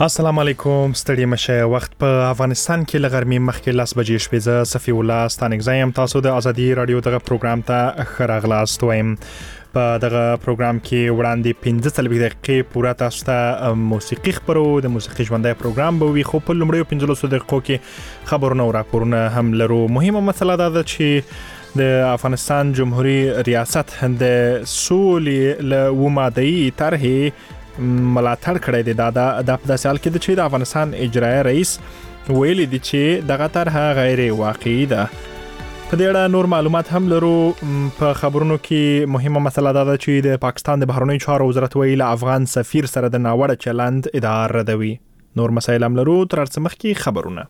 السلام علیکم ستړي مشه وخت په افغانستان کې لغرمي مخکې لاس بجې شپې ز صفي الله ستانګ زایم تاسو د ازادي رادیو دغه پروګرام ته خراغلاست وایم په دغه پروګرام کې وړاندې 15 دقیقې پوره تاسو ته موسیقي خبرو د موسیقي ژوندۍ پروګرام به وي خو په لومړیو 15 دقیقو کې خبرونه او راپورونه هم لرو. مهمه مسله دا ده چې د افغانستان جمهوریت ریاست د سولې له ومادي طرحه ملاتړ کړی دی. دا په داسې حال کې چې د افغانستان اجرایي رئیس ویلي دی چې دغه طرحه غیر واقعي ده. په دې اړه نور معلومات هم لرو. په خبرونو کې مهمه مسله دا ده چې د پاکستان د بهرنیو چارو وزارت ویلي افغان سفیر سره د ناوړه چلند ادعا ردوي. نور مسایل هم لرو. تر څو مخکې خبرونه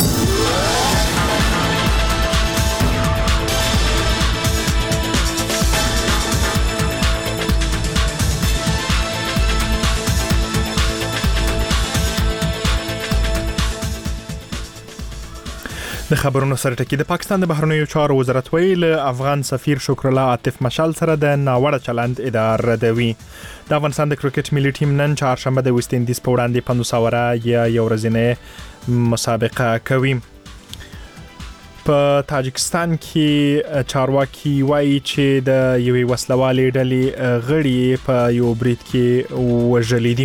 د خبرونو سره ټکی. د پاکستان د بهرنیو چارو وزارت ویل افغان سفیر شکر الله عاطف مشال سره د ناوړه چلند ادعا ردوي. د افغانستان د کرکټ ملي ټیم نن چهارشنبه د ویسټ انډیز په وړاندې 500 اوره یا یو ورځنۍ مسابقه کوي. په تاجکستان کې چارواکي وایي چې د یوې وسلوالې ډلې غړي په یو برید کې وژل دي.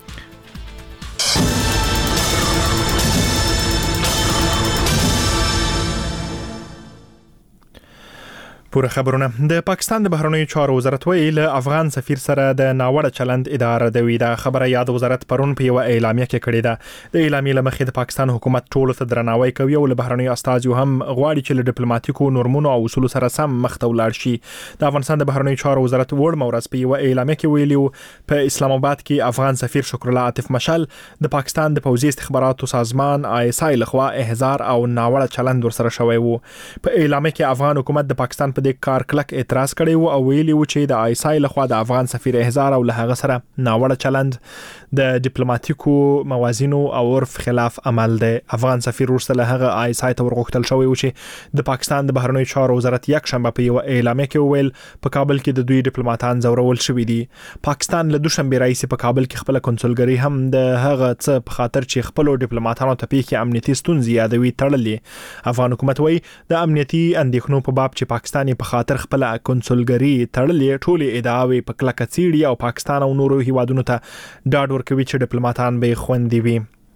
پوره خبرونه. د پاکستان د بهرنیو چارو وزارت ویل افغان سفیر سره د ناوړه چلند ادعا ردوي. دا خبره یاد وزارت پرون په یو اعلامیه کې کړې ده. د اعلامیې لمخې د پاکستان حکومت ټولو ته درناوی کوي او له بهرنیو استازو هم غواړي چې له ډیپلوماټیکو نورمونو او اصولو سره سم مخ ته ولاړ شي. د افغانستان د بهرنیو چارو وزارت وړ مورز په یو اعلامیه کې ویلي په اسلام آباد کې افغان سفیر شکر الله عاطف مشال د پاکستان د پوځي استخباراتو سازمان ISI لخوا احضار او ناوړه چلند ورسره شوی وو. په اعلامیه کې افغان حکومت د پاکستان په دې کار کلک اعتراض کړی وو او ویلي وو چې د ISI لخوا د افغان سفیر احضار او له هغه سره ناوړه چلند د ډیپلوماټیکو موازینو او عرف خلاف عمل دی. افغان سفیر ورسره له هغه ISI ته ورغوښتل شوی و چې د پاکستان د بهرنیو چارو وزارت یک شنبه په یو اعلامیه کې ویل په کابل کې د دوی ډیپلوماټان زورول شوی دي. پاکستان له دوشنبه رئیس په کابل کې خپل کنسولګری هم د هغه څه په خاطر چې خپل ډیپلوماټانو ته پیښه امنیتي ستونزې یادوي تړلې. افغان حکومت وایي د امنیتي اندېښنو په باب چې پاکستان په خاطر خپل کنسولګری تړلې ټولې ادعاوې په کلکه څیړي او پاکستان او نورو هیوادونو ته ډاډ ورکوي چې ډیپلوماټان به خوندي وي.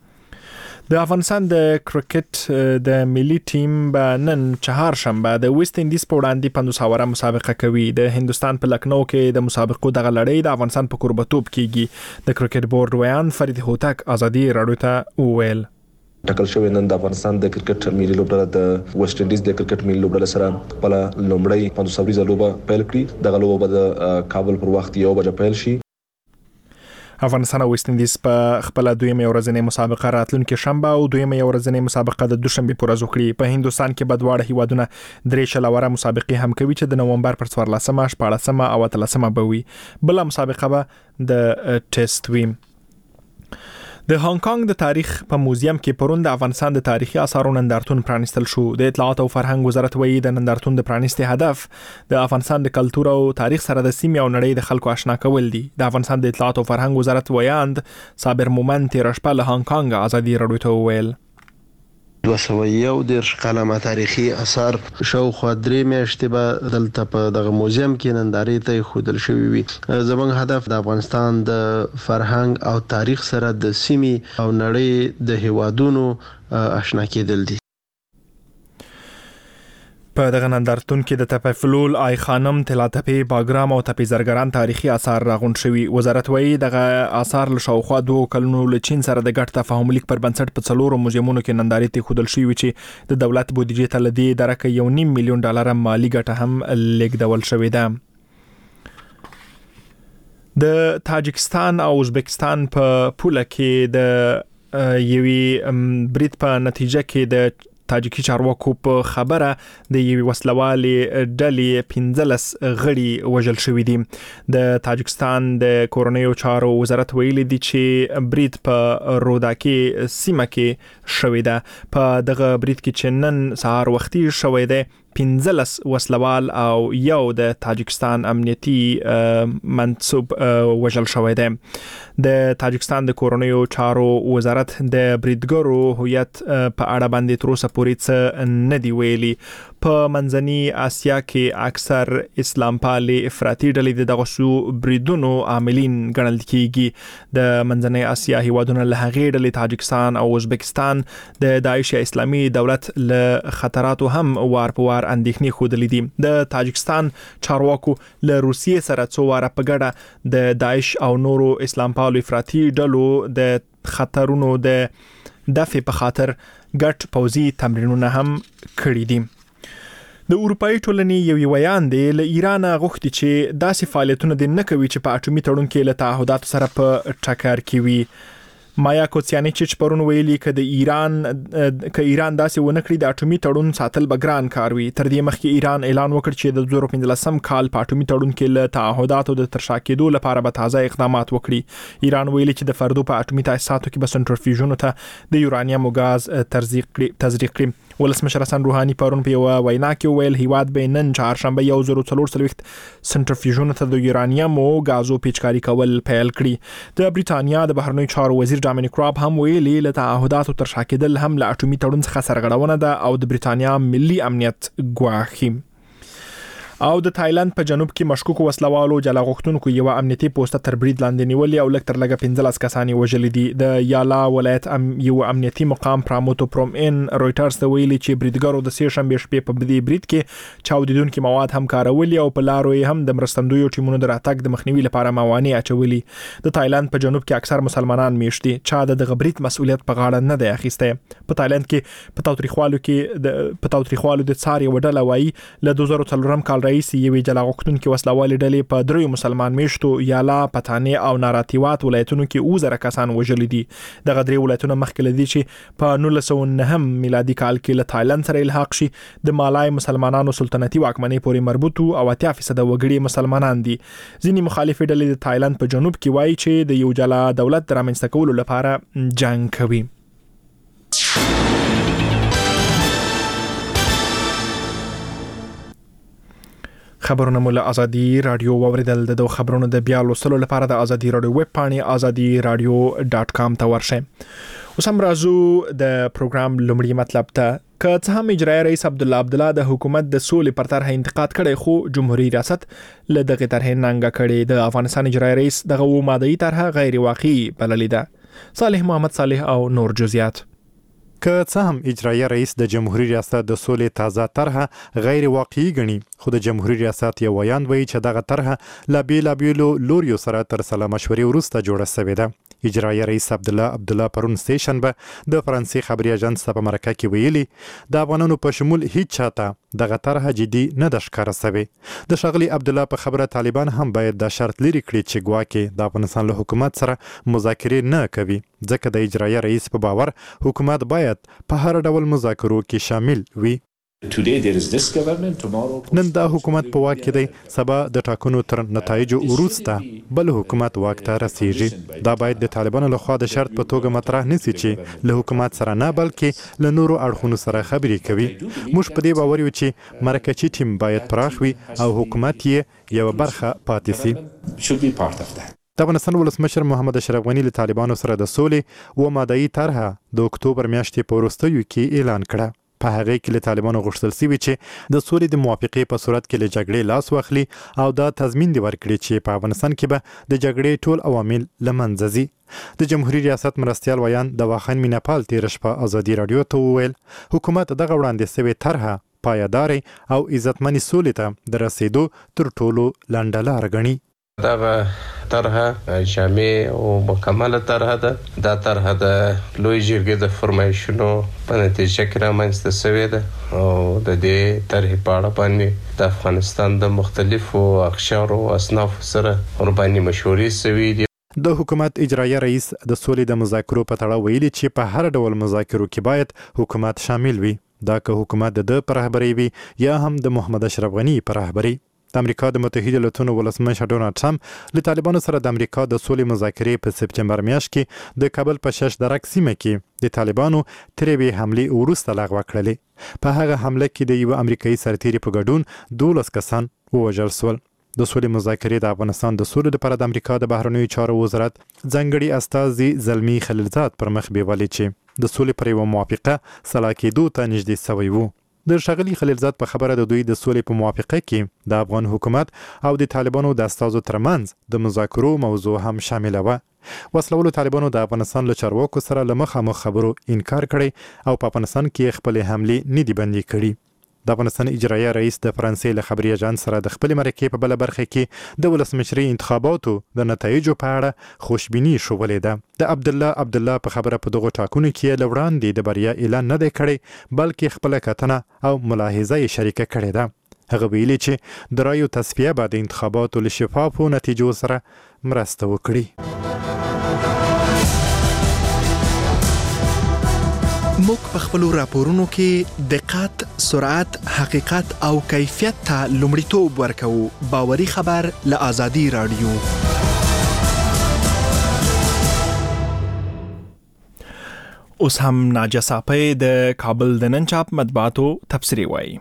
د افغانستان د کرکټ د ملي ټیم به نن چهارشنبه د ویسټ انډیز په وړاندې 500 اوره مسابقه کوي. د هندستان په لکنو کې د مسابقو دغه لړۍ د افغانستان په کوربتوب کېږي. د کرکټ بورډ ویان فرید هوتک ازادي رادیو ته ویل ټاکل شوی نن د افغانستان د کرکټ ملي لوبډله د ویسټ انډیز د کرکټ ملي لوبډله سره خپل لومړی 500 اوریزه لوبه پیل کړي. دغه لوبه د کابل پر وخت 1 بجې پیل شي. افغانستان او ویسټ انډیز په خپل دویمه ورځنۍ مسابقه راتلونکي شنبه او دویمه ورځنۍ مسابقه د دوشنبه پر ورځ وکړي. په هندستان کې بدواړه هیوادونه 3 شلوره مسابقې هم کوي چې د نومبر پر 14مه 14مه او 13مه به وي. بل مسابقه به د ټیسټ وي. د هانګ کانګ د تاریخ په موزیم کې پرون د افغانستان د تاریخي آثارو نندارتون پرانیستل شو. د اطلاعات او فرهنګ وزارت وایي د نندارتون د پرانیستي هدف د افغانستان د کلتور او تاریخ سره د سیمې او نړۍ د خلکو آشنا کول دي. د افغانستان د اطلاعات او فرهنګ وزارت ویاند صابر مومن تیر شپه له هانګ کانګ ازادي رادیو ته ویل 211 کلمه تاریخي اثار شاوخوا 3 میاشتې به دلته په دغه موزیم کې نندارې ته ښودل شوي وي. زموږ هدف د افغانستان د فرهنګ او تاریخ سره د سیمې او نړۍ د هیوادونو آشنا کېدل دي. په دغه نندارتون کې د تپه فلول آی خانم تلاتپی باګرام او تپه زرګران تاریخي آثار راغونډ شوي. وزارت وایي دغه آثار له شاوخوا 2 کلونو له چین سره د ګډ تفاهم لیک پر بنسټ په 4 موزیمونو کې نندارې ته ښودل شوي چې د دولت بودیجې ته لدی درکه $1.5 میلیون مالی ګټه هم لیږدول شوې ده. د تاجکستان او ازبکستان په پوله کې د یوې برید په نتیجه کې د تاجیکي چارواکو په خبره د یوې وسلوالې ډلې 15 غړي وژل شوي دي. د تاجکستان د کورنیو چارو وزارت ویلي دی چې برید په روداکي سیمه کې شوی ده. په دغه برید کې چې نن سهار وختي شوی دی 15 وسلوال او یو د تاجکستان امنیتي منصوب وژل شوی دی. د تاجکستان د کورنیو چارو وزارت د بریدګرو هویت په اړه باندې تر اوسه پورې څه نه دی ویلي. په منځني اسیا کې اکثر اسلام پالي افراطي ډلې دغه سو بریدونو عاملین ګڼل کیږي. د منځني اسیا هیوادونو له هغې ډلې تاجکستان او ازبکستان د داعش اسلامي دولت له خطراتو هم وار په وار اندېښنې ښودلې دي. د تاجکستان چارواکو له روسیې سره څو واره په ګډه د داعش او نورو اسلام پالو افراطي ډلو د خطرونو د دفع په خاطر ګډ پوځي تمرینونه هم کړي دي. د اروپאי ټولنې یو ویان دی له ایران غوښتي چې داسې فعالیتونه د نه کوي چې په اټومي تړون کې له تعهداتو سره په ټکر کې وي. مایا کوتسیانیچ پرون ویلي ک ایران داسې ونه کړی د اټومي تړون ساتل بګران کار وي. تر دې مخکې ایران اعلان وکړ چې د 2015 کال په اټومي تړون کې له تعهداتو د ترشا کېدو لپاره به تازه اقدامات وکړي. ایران ویلي چې د فردو په اټومي تاسیساتو کې به سنټریفیوژونو ته د یورانیم او غاز تزریق کړي. ولسمشر حسن روحاني پرون په یو وینا کې ویل هیواد به نن چهارشنبه 1440 سنټریفیوژونو ته د یورانیم او غازو پیچکاري کول پیل کړي. د بریټانیا د بهرنیو چارو وزیر ډامینیک راب هم ویلي له تعهداتو ترشا کېدل هم له اټومي تړون څخه سرغړونه ده او د بریټانیا ملي امنیت ګواښي. او د تایلند په جنوب کې مشکوک وسلوالو جلا غوښتونکو یو امنیتي پوسټ تر برید لاندې نیولې او لکه تر لګه 15 کسان وژل دي. د یالا ولایت یو امنیتي مقام پراموتو پروم ان رويټرز ته ویلي چې بریدګرو د سې شنبه شپې په دې برید کې چاودیدونکو مواد هم کارولي او په لارو یې هم د مرستندویو ټیمونو د راتګ د مخنیوي لپاره موانع اچولي. د تایلند په جنوب کې اکثر مسلمانان میشت دي چې د غبرید مسؤلیت په غاړه نه دی اخیسته. په تایلند کې په تاوتریخوالو د څار یو ډله وایي له 2004 کال رئیس یوې جلا غوښتونکو وسلوالې ډلې په دریو مسلمان میشتو یالا، پتانې او ناراتیوات ولایتونو کې 1000 کسان وژل دي. دغه درې ولایتونه مخکې لدی چې په 1909 میلادي کال کې له تایلند سره الحاق شي د مالای مسلمانانو سلطنتي واکمنۍ پورې مربوط او 80% وګړي مسلمانان دي. ځینې مخالفې ډلې د تایلند په جنوب کې وایي چې د یو جلا دولت رامنځته کولو لپاره جنگ کوي. خبرونه مول ازادي رادیو ووریدل. د خبرونو د بیا لوستلو لپاره د ازادي رادیو ویب پاڼې azadi-radio.com ته ورشئ. اوس هم راځو د پروګرام لومړی مطلب ته. که څه هم اجرایي رئیس عبدالله د حکومت د سولې پر طرح انتقاد کړي خو جمهوریت ریاست له دغه طرح ننګه کړي. د افغانستان اجرایي رئیس دغه مادي طرح غیر واقعي بللې ده. صالح محمد صالح او نور جزئیات. که څه هم اجرایي رئیس د جمهوریت ریاست د سولې تازه طرح غیر واقعي ګڼي خو د جمهوریت ریاست یو ویان وایي چې دغه طرح لا بیلابیلو لوریو سره تر سلا مشورې وروسته جوړه شوې ده. اجرایي رئیس عبدالله پرون سې شنبه د فرانسې خبري اژانس په مرکه کې ویلي د افغانانو په شمول هیڅ چاته دغه طرح جدي نه د ښکاره شوی. د ښاغلي عبدالله په خبره طالبان هم باید د شرط لري کړي چې ګواکې د افغانستان له حکومت سره مذاکرې نه کوي ځکه د اجرایي رئیس په باور حکومت باید په هر ډول مذاکرو کې شامل وي. نن دا حکومت په واک کې دی، سبا د ټاکنو تر نتایجو وروسته بل حکومت واک ته رسیږي. دا باید د طالبانو لخوا د شرط په توګه مطرح نشي چې له حکومت سره نه بلکې له نورو اړخونو سره خبرې کوي. موږ په دې باور یو چې مرکزي ټیم باید پراخ وي او حکومت یې یو برخه پاتې سي. د افغانستان ولسمشر محمد اشرف غني له طالبانو سره د سولې و مادي طرح د اکتوبر میاشتې په وروستیو کې اعلان کړه. په هغه کې له طالبانو غوښتل شوي چې د سولې د موافقې په صورت کې له جګړې لاس واخلي او دا تضمین دی ورکړي چې په افغانستان کې به د جګړې ټول عوامل له منځه ځي. د جمهوریت ریاست مرستیال ویان د واخان میناپال تیر شپه ازادي رادیو ته وویل حکومت دغه وړاندې شوی طرح پایداري او عزتمنې سولې ته د رسیدو تر ټولو لنډه لار ګڼي. دغه طرح جامع او مکمله طرح ده. دا طرح د لوی جرګې د فرمایشونو په نتیجه کې رامنځته شوې ده او د دې طرح په اړه باندې د افغانستان د مختلفو اقشارو او اصنافو سره ورباندې مشورې شوې دي. د حکومت اجرایي رئیس د سولې د مذاکرو په تړاو ویلي چې په هر ډول مذاکرو کې باید حکومت شامل وي. دا که حکومت د پر رهبرۍ وي یا هم د محمد اشرف غني پر رهبرۍ. د امریکا د متحده ایالاتونو ولسمشر ډونالد ټرمپ له طالبانو سره د امریکا د سولې مذاکرې په سپتمبر میاشت کې د کابل په 6 درک سیمه کې د طالبانو ترې حمله وروسته لغوه کړلې. په هغه حمله کې د یو امریکایي سرتیري په ګډون 12 کسان ووژل شول. د سولې مذاکرې د افغانستان د سولې لپاره د امریکا د بهرنیو چارو وزارت ځانګړي استازي زلمی خلیلزاد پر مخ بیولې چې د سولې پر یو موافقه سلا کېدو ته نږدې شوی وو. د ښاغلي خلیلزاد په خبره د دوی د سولې په موافقه کې د افغان حکومت او د طالبانو د استازو ترمنځ د مذاکرو موضوع هم شامل و. وسلوالو طالبانو د افغانستان له چارواکو سره له مخامخ خبرو انکار کړی او په افغانستان کې خپل حملې نه دي بندي کړي. د افغانستان اجرایه رئیس د فرانسې له خبري اژانس سره د خپل مرکې په بل برخه کې د ولسمشري انتخاباتو د نتایجو په اړه خوشبیني شولې ده. د عبدالله په خبره په دغه ټاکنو کې لوړاندې د بریا اعلان نه دی کړی بلکې خپل کتنه او ملاحظه یې شریکه کړې ده. هغه ویلي چې د رایو تصفیه بعد انتخاباتو له شفافو نتیجو سره مرسته وکړي. موږ په خپل راپورونو کې دقت، سرعت، حقیقت او کیفیت ته لومړیتوب ورکوو. باوري خبر له آزادي رادیو. اوس هم ناجیه صافی د کابل د نن چاپ مطبوعاتو تبصرې وایي.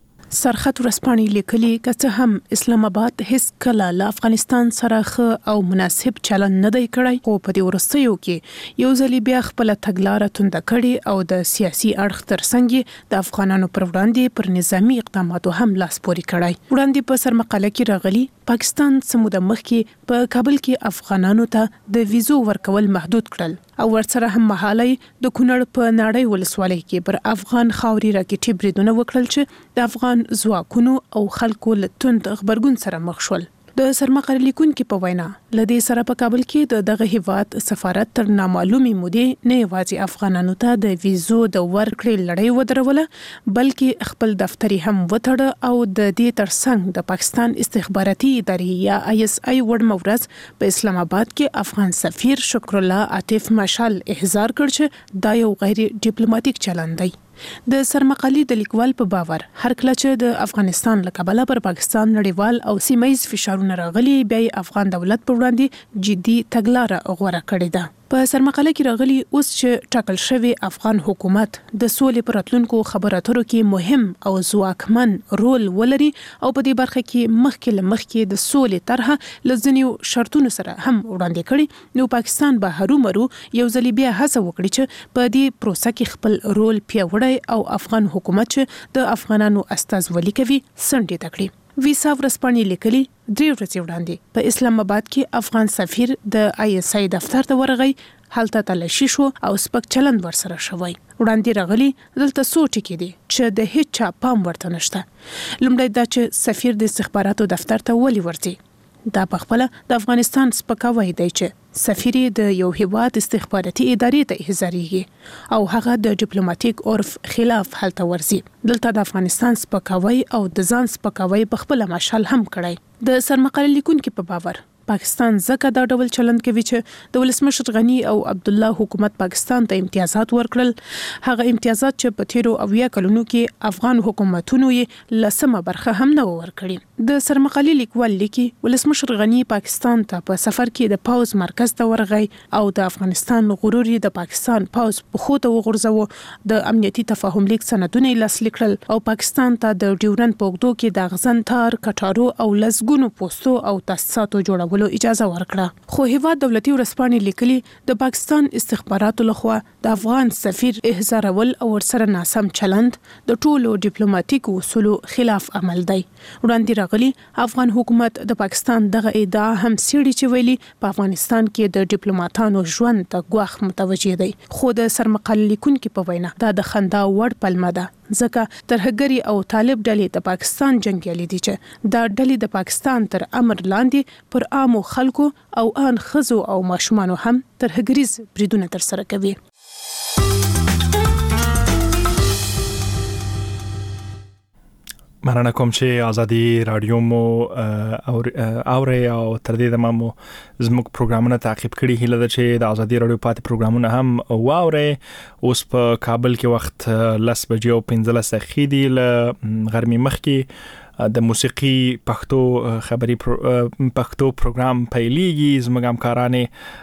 سرخط ورسپانې لیکلي که هم اسلام آباد هیڅ کله له افغانستان سره ښه او مناسب چلند نه دی کړی، خو په دې وروستیو کې یو ځل بیا خپل تګلاره تونده کړې او د سیاسي اړخ ترڅنګ د افغانانو پر وړاندې پر نظامی اقداماتو هم لاس پورې کړی. وړاندې په سرمقاله کې راغلي پاکستان سموده مخکې په کابل کې افغانانو ته د ویزو ورکول محدود کړل او ورسره هم مهالي د کونړ په ناړۍ ولسوالۍ کې پر افغان خاوري راکټي بریدونه وکړل چې د افغان ځواکونو او خلکو له توند خبرګون سره مخ شول. د سرمقاله لیکونکو په وینا لدې سره په کابل کې دغه هیواد سفارت تر نامعلومي مودې نه یوازې افغانانو ته د ویزو د ورکړې لړۍ ودروله بلکې خپل دفتري هم وتړه او د دې ترڅنګ د پاکستان استخباراتي ادارې یا ISI وړمورز په اسلام آباد کې افغان سفیر شکر الله عاطف مشال احضار کړ چې دا یو غیر ډیپلوماټیک چلند دی. د سرمقالي د لیکوال په باور هر کله چې د افغانستان له کبله پر پاکستان نړیوال او سیمایي فشارونه راغلي بیا افغان دولت پر وړاندې جدي تګلاره غوړه کړې ده. په سرمقاله کې راغلي اوس چې ټاکل شوی افغان حکومت د سولې پر راتلونکو خبرو اترو کې مهم او ځواکمن رول ولري او په دې برخه کې مخکې د سولې طرحه لزنیو شرطونو سره هم وړاندې کړي. نو پاکستان به هرومرو یو ځل بیا هڅه وکړي چې په دې پروسه کې خپل رول پیاوړی او افغان حکومت چې د افغانانو استازولي کوي سنډې تکړي. ویسا ورسپانې لیکلي 3 ورځې وړاندې په اسلام آباد کې افغان سفیر د ISI دفتر ته ورغی، هلته تلاشي شو او سپک چلند ورسره شوی. وړاندې راغلي دلته سوچ کې دي چې د هیڅ چا پام ورته نشته. لومړی دا چې سفیر د استخباراتو دفتر ته ولې ورځي. دا په خپل د افغانستان سپکاوی دی چې سفیر د یو هیواد استخباراتي ادارې ته احضاریږي او هغه د ډیپلوماټیک عرف خلاف هلته ورځي. دلته د افغانستان سپکاوی او د ځان سپکاوی په خپل مشال هم کړی. د سرمقاله لیکونکو په باور پاکستان زکه دا ډول چلند کوي چې د ولسمشر غنی او عبد الله حکومت پاکستان ته امتیازات ورکړل. هغه امتیازات چې په تیرو اویا کلونو کې افغان حکومتونو یې لسمه برخه هم نه ورکړي. د سرمقاله لیکوال لیکي ولسمشر غنی پاکستان ته په سفر کې د پاوز مرکز ته ورغی او د افغانستان غرور د پاکستان پاوز په خوته وغورځو. د امنیتي تفاهم لیک سندونه لاسلیک کړل او پاکستان ته د ډیورند پوګدو کې د غزن تار کټارو او لزګونو پوسټو او تاسیساتو جوړول اجازه ورکړه. خو هیواد دولتي ورسپانې لیکلي د پاکستان استخباراتو لخوا د افغان سفیر احضارول او ورسره ناسم چلند د ټولو ډیپلوماټیک اصولو خلاف عمل دی. وړاندې راغلي افغان حکومت د پاکستان دغه ادعا هم سړي چې ویلي په افغانستان کې د ډیپلوماټانو ژوند ته ګواښ متوجه دی. خو د سرمقاله لیکونکو په وینا دا د خندا وړ پلمه ده ځکه ترهګری او طالب ډلې د پاکستان جنگیالي دي چې دا ډلې د پاکستان تر امر لاندې پر عامو خلکو او ان خزو او ماشومانو هم ترهګریز بریدونه تر سره کوي. مننه کوم چې آزادي رادیو مو او تر دې د مو زموږ پروګرامونه تعقیب کړي. هیله ده چې د آزادي رادیو پاتې پروګرامونه هم واوري. اوس په کابل کې وخت 10 بجې او 15 دقیقې دی ل غرمې مخکې د موسیقي پښتو خبري پښتو پروګرام پیلېږي زموږ همکارانه